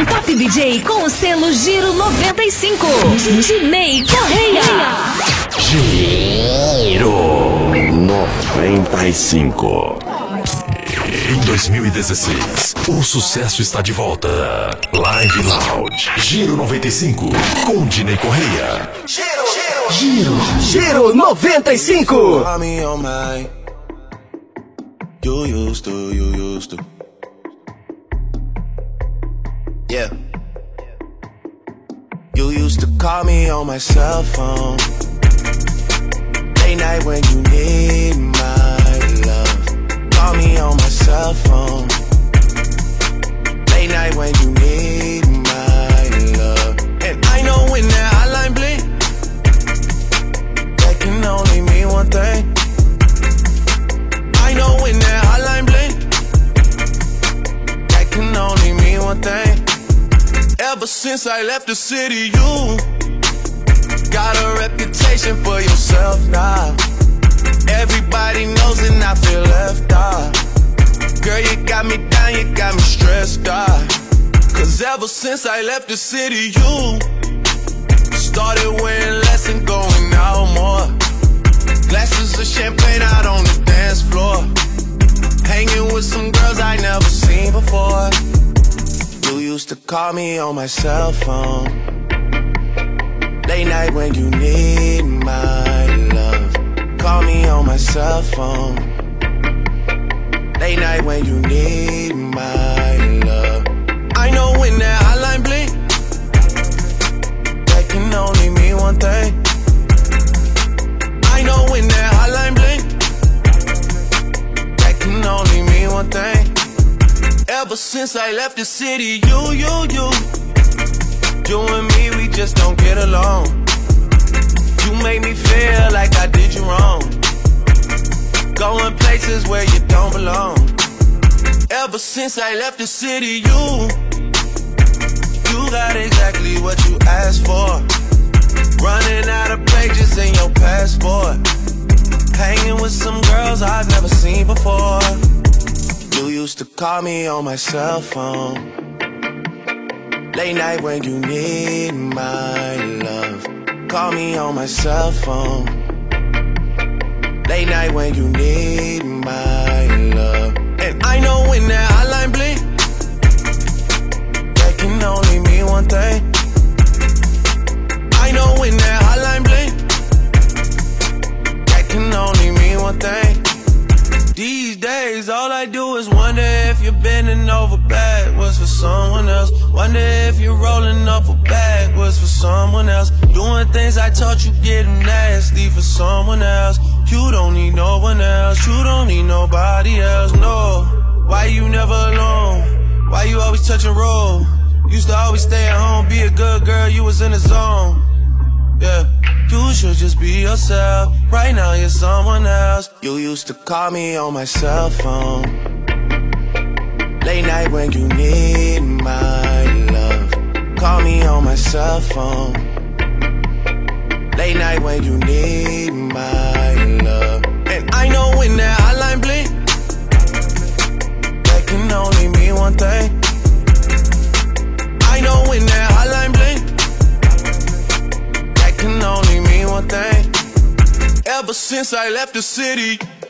um top DJ com o selo Giro 95. Dinei Correia. Giro 95. Em 2016, o sucesso está de volta. Live Loud. Giro 95 com Dinei Correia. Giro 95. You used to. Yeah. You used to call me on my cell phone. Late night when you need my love. Call me on my cell phone. Late night when you need my love. And I know when that hotline blink, that can only mean one thing. I know when that hotline blink, that can only mean one thing. Ever since I left the city, you got a reputation for yourself now. Everybody knows and I feel left out. Girl, you got me down, you got me stressed out. Cause ever since I left the city, you started wearing less and going out more. Glasses of champagne out on the dance floor. Hanging with some girls I never seen before. You used to call me on my cell phone. Late night when you need my love. Call me on my cell phone. Late night when you need my love. I know when that hotline blink, that can only mean one thing. I know when that hotline blink, that can only mean one thing. Ever since I left the city, you and me, we just don't get along. You make me feel like I did you wrong. Going places where you don't belong. Ever since I left the city, you got exactly what you asked for. Running out of pages in your passport. Hanging with some girls I've never seen before. You used to call me on my cell phone. Late night when you need my love. Call me on my cell phone. Late night when you need my love. And I know when that hotline blink, that can only mean one thing. I know when that hotline blink, that can only mean one thing. These days, all I do is wonder if you're bending over backwards for someone else. Wonder if you're rolling up or backwards for someone else. Doing things I taught you getting nasty for someone else. You don't need no one else. You don't need nobody else, no. Why you never alone? Why you always touch and roll? Used to always stay at home, be a good girl, you was in the zone. Yeah, you should just be yourself. Right now you're someone else. You used to call me on my cell phone. Late night when you need my love. Call me on my cell phone. Late night when you need my love. And I know when that hotline blink, that can only mean one thing. I know when that hotline blink, can only mean one thing. Ever since I left the city,